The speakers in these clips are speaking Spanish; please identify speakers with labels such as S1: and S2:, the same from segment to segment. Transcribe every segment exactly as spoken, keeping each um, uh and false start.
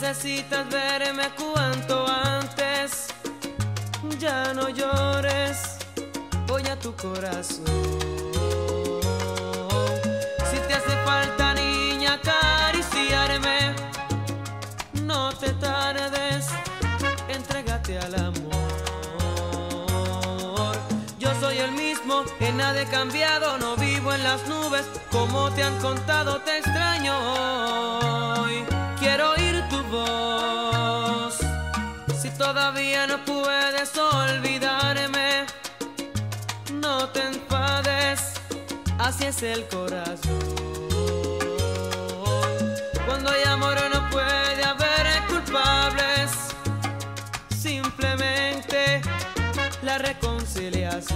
S1: necesitas verme cuanto antes. Ya no llores, voy a tu corazón. Si te hace falta, niña, acariciarme, no te tardes, entrégate al amor. Yo soy el mismo, en nada he cambiado, no vivo en las nubes. Como te han contado, te extraño hoy. Quiero oír tu voz. Si todavía no puedes olvidarme, no te enfades, así es el corazón. Cuando hay amor no puede haber culpables, simplemente la reconciliación.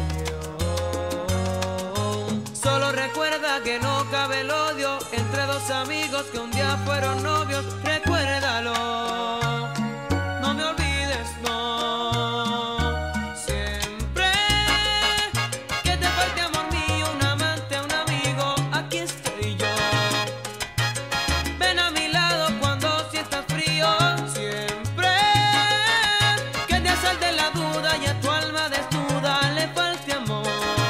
S1: Solo recuerda que no cabe el odio entre dos amigos que un día fueron novios. Recuérdalo, no me olvides, no. Siempre que te falte amor mío, un amante, un amigo, aquí estoy yo. Ven a mi lado cuando sientas frío. Siempre que te asalte la duda y a tu alma desnuda le falte amor,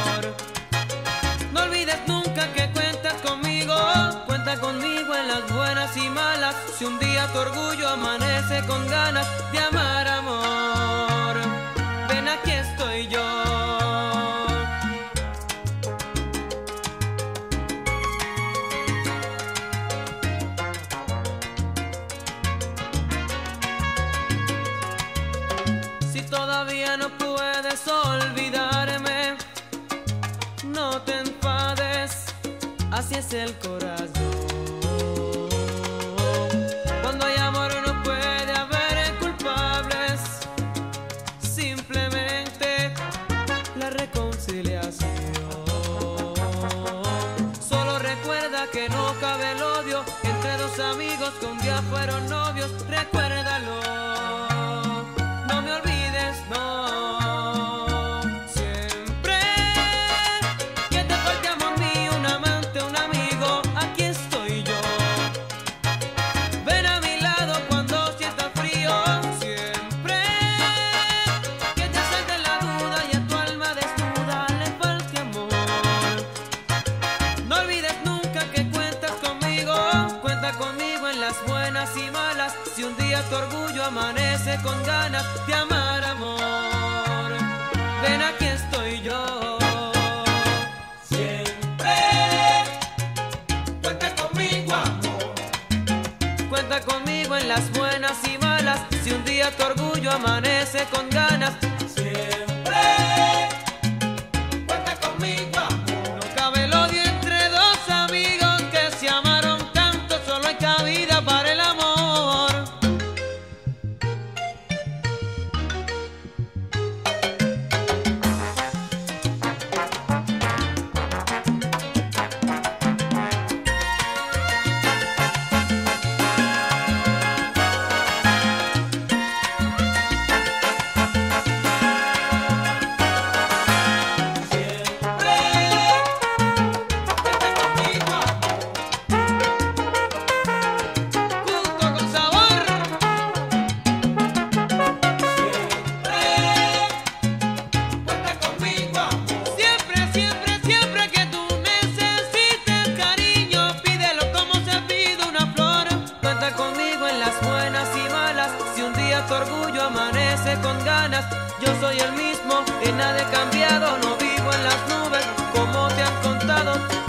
S1: no olvides nunca que cuentas conmigo. Cuenta conmigo en las buenas y malas. Si un día tu orgullo amanece con ganas de amar, amor, ven, aquí estoy yo. Si todavía no puedes olvidarme, no te enfades, así es el corazón. Cuando hay amor no puede haber culpables, simplemente la reconciliación. Solo recuerda que no cabe el odio entre dos amigos que un día fueron novios. Recuérdalo, no me olvides, no. Siempre que te falte amor mío, un amante, un amigo, aquí estoy yo. Ven a mi lado cuando sientas frío. Siempre que te asalte la duda y a tu alma desnuda le falte amor, no olvides nunca que cuentas conmigo. Cuenta conmigo en las buenas y malas. Si un día tu orgullo amanece con ganas de amar, amor, ven, aquí estoy yo.
S2: Siempre cuenta conmigo, amor.
S1: Cuenta conmigo en las buenas y malas. Si un día tu orgullo amanece con ganas,
S2: Siempre cuenta conmigo, amor.
S1: no cabe el odio entre dos amigos que se amaron tanto. Solo hay cabida para el amor. Tu orgullo amanece con ganas. Yo soy el mismo, en nada he cambiado, no vivo en las nubes. Como te han contado,